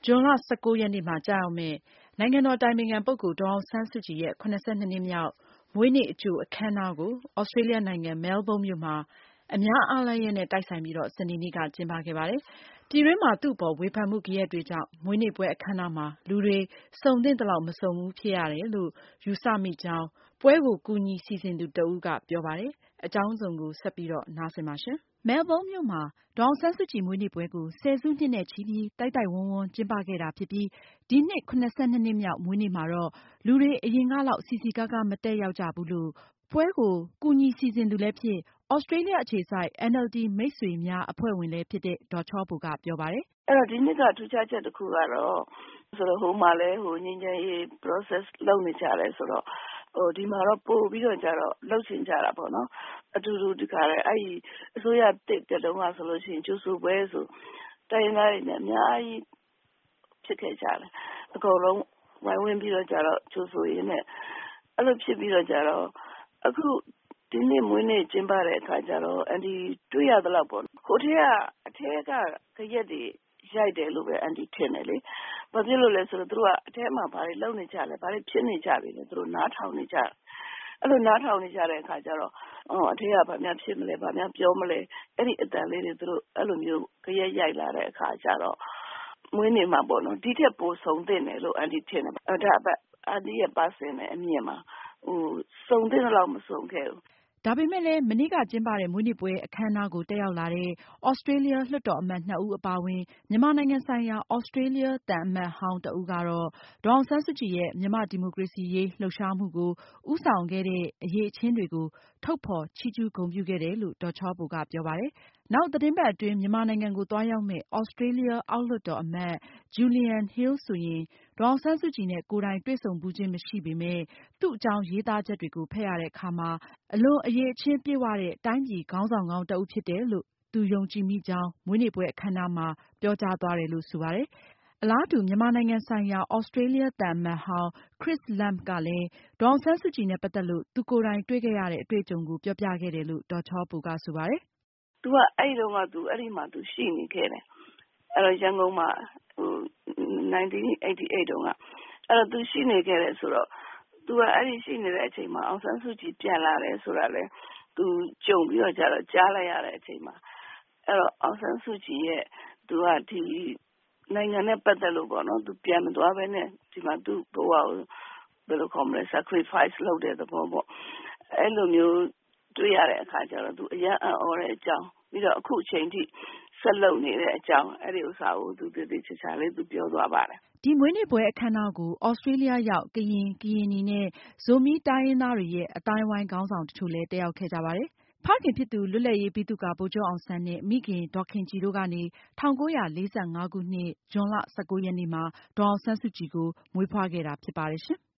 ဇွန်လ 19 ရက်နေ့မှာကျရောက်မယ့် နိုင်ငံတော်အတိုင်ပင်ခံပုဂ္ဂိုလ် ဒေါ်အောင်ဆန်းစုကြည်ရဲ့ 72 နှစ်မြောက်မွေးနေ့အကြိုအခမ်းအနားကို သြစတြေးလျနိုင်ငံ မဲလ်ဘုန်းမြို့မှာ အများအားလပ်ရက်နဲ့တိုက်ဆိုင်ပြီး စနေနေ့က ကျင်းပခဲ့ပါတယ်။ ပြည်တွင်းမှာ သူ့အပေါ်ဝေဖန်မှုဂယက်တွေကြောင့် မွေးနေ့ပွဲအခမ်းအနားမှာ လူတွေစုံသင့်သလောက်မစုံဘူးဖြစ်ရတယ်လို့ ယူဆမိကြောင်း ပွဲကိုကူညီစီစဉ်သူတဦးကပြောပါတယ်။ အကြောင်းစုံကို ဆက်ပြီးနားဆင်ပါ။ မဲလ်ဘုန်းမြို့မှာ ဒေါ်အောင်ဆန်းစုကြည်မွေးနေ့ပွဲကို ဆယ်စုနှစ်နဲ့ချီပြီး တိုက်တိုက်ဝန်းဝန်းကျင်းပခဲ့တာဖြစ်ပြီး ဒီနှစ် 72 နှစ်မြောက်မွေးနေ့မှာတော့ လူတွေအရင်ကလောက် စည်စည်ကားကားမတက်ရောက်ကြဘူးလို့ ပွဲကိုကူညီစီစဉ်သူလည်းဖြစ် သြစတြေးလျအခြေစိုက် NLD မိတ်ဆွေများအဖွဲ့ဝင်လည်းဖြစ်တဲ့ ဒေါ်ချောဘိုကပြောပါတယ်။ ဒီနှစ်ကထူးခြားချက်တခုကတော့ ဟိုမှာလည်းငြိမ်းချမ်းရေး process လုပ်နေကြတယ်ဆိုတော့ ဒီမှာတော့ပိုပြီးတော့လုပ်ချင်ကြတာပေါ့နော်။ အတူတူတခါတည်းအစိုးရတက်တုန်းကဆိုရင်ကြိုဆိုပွဲဆိုတိုင်းရင်းသားတွေနဲ့အများကြီးဖြစ်ခဲ့ကြတယ်။ အကုန်လုံးဝိုင်းဝန်းပြီးတော့ကြိုဆိုရင်းနဲ့အဲ့လိုဖြစ်ပြီးတော့အခုဒီနေ့မွေးနေ့ကျင်းပတဲ့အခါကျတော့အန်တီတွေ့ရသလောက်ပေါ့နော် ဟိုအထဲကဂယက်တွေရိုက်တယ်လို့ပဲအန်တီထင်တယ်လေ။ ဘာဖြစ်လို့လဲဆိုတော့သူတို့ကအထဲမှာဘာတွေလုပ်နေကြလဲဘာတွေဖြစ်နေကြပြီလဲသူတို့နားထောင်နေကြတယ်။ အဲ့လိုနားထောင်နေကြတဲ့အခါကျတော့အထဲကဘာများဖြစ်မလဲဘာများပြောမလဲအဲ့ဒီအသံလေးတွေသူတို့အဲ့လိုမျိုးဂယက်ရိုက်လာတဲ့အခါကျတော့မွေးနေ့မှာပေါ့နော်ဒီထက်ပိုစုံသင့်တယ်လို့အန်တီထင်တယ်။ဒါအန်တီရဲ့personal အမြင်မှာစုံသင့်သလောက်မစုံခဲ့ဘူး။ဒါပေမဲ့လည်း မနေ့ကကျင်းပတဲ့မွေးနေ့ပွဲအခမ်းအနားကိုတက်ရောက်လာတဲ့ သြစတြေးလျလွှတ်တော်အမတ် 2 ဦးအပါအဝင် မြန်မာနိုင်ငံဆိုင်ရာ သြစတြေးလျသံအမတ်ဟောင်းတဦးကတော့ ဒေါ်အောင်ဆန်းစုကြည်ရဲ့ မြန်မာ့ဒီမိုကရေစီရေးလှုပ်ရှားမှုကို ဦးဆောင်ခဲ့တဲ့အရည်အချင်းတွေကို ထုတ်ဖေါ်ချီးကျူးဂုဏ်ပြုခဲ့တယ်လို့ ဒေါ်ချောဘိုကပြောပါတယ်။ နောက်သီတင်းပတ်အတွင်း မြန်မာနိုင်ငံကိုသွားရောက်မယ့် သြစတြေးလျအောက်လွှတ်တော်အမတ် Julian Hill ဆိုရင် ဒေါ်အောင်ဆန်းစုကြည်နဲ့ ကိုယ်တိုင်တွေ့ဆုံဖူးခြင်းမရှိပေမဲ့ သူ့အကြောင်းရေးသားချက်တွေကိုဖတ်ရတဲ့အခါမှာ အလွန်အရည်အချင်းပြည့်ဝတဲ့ တိုင်းပြည်ခေါင်းဆောင်ကောင်းတဦးဖြစ်တယ်လို့ သူယုံကြည်မိကြောင်း မွေးနေ့ပွဲအခမ်းအနားမှာပြောကြားသွားတယ်လို့ဆိုပါတယ်။ အလားတူ မြန်မာနိုင်ငံဆိုင်ရာ သြစတြေးလျသံအမတ်ဟောင်း Chris Lamp ကလည်း ဒေါ်အောင်ဆန်းစုကြည်နဲ့ ပတ်သက်လို့ သူကိုယ်တိုင်တွေ့ခဲ့ရတဲ့အတွေ့အကြုံကိုပြောပြခဲ့တယ်လို့ ဒေါ်ချောဘိုကဆိုပါတယ်။ သူကအဲ့ဒီမှာရှိနေခဲ့တယ်။အဲ့တော့ရန်ကုန်မှာ1988တုန်းကအဲ့တော့သူရှိနေခဲ့တယ်ဆိုတော့သူကအဲ့ဒီရှိနေတဲ့အချိန်မှာအောင်ဆန်းစုကြည်ပြန်လာတယ်ဆိုတာလေသူကြုံပြီးတော့ကြားလိုက်ရတဲ့အချိန်မှာအဲ့တော့အောင်ဆန်းစုကြည်ရဲ့သူကဒီနိုင်ငံနဲ့ပတ်သက်လို့ပေါ့နော်သူပြန်မသွားဘဲနဲ့ဒီမှာသူ့ဘဝကိုဘယ်လိုခေါ်မလဲ sacrifice လုပ်တဲ့သဘောပေါ့အဲ့လိုမျိုးတွေ့ရတဲ့အခါကျတော့သူအရန်အံ့ဩတဲ့အကြောင်းပြီးတော့အခုအချိန်ထိဆက်လုပ်နေတဲ့အကြောင်းအဲ့ဒီဥစ္စာကိုသူသေသေချာချာလေးသူပြောသွားပါတယ်။ဒီမွေးနေ့ပွဲအခမ်းအနားကို သြစတြေးလျရောက် ကရင်၊ ကရင်နီနဲ့ ဇိုမီးတိုင်းရင်းသားတွေရဲ့ အသိုင်းအဝိုင်းခေါင်းဆောင်တချို့လည်းတက်ရောက်ခဲ့ကြပါတယ်။ ဖခင်ဖြစ်သူ လွတ်လပ်ရေးဗိသုကာ ဗိုလ်ချုပ်အောင်ဆန်းနဲ့ မိခင်ဒေါ်ခင်ကြည်တို့ကနေ 1945 ခုနှစ် ဇွန်လ 19 ရက်နေ့မှာ ဒေါ်အောင်ဆန်းစုကြည်ကို မွေးဖွားခဲ့တာဖြစ်ပါတယ်ရှင်။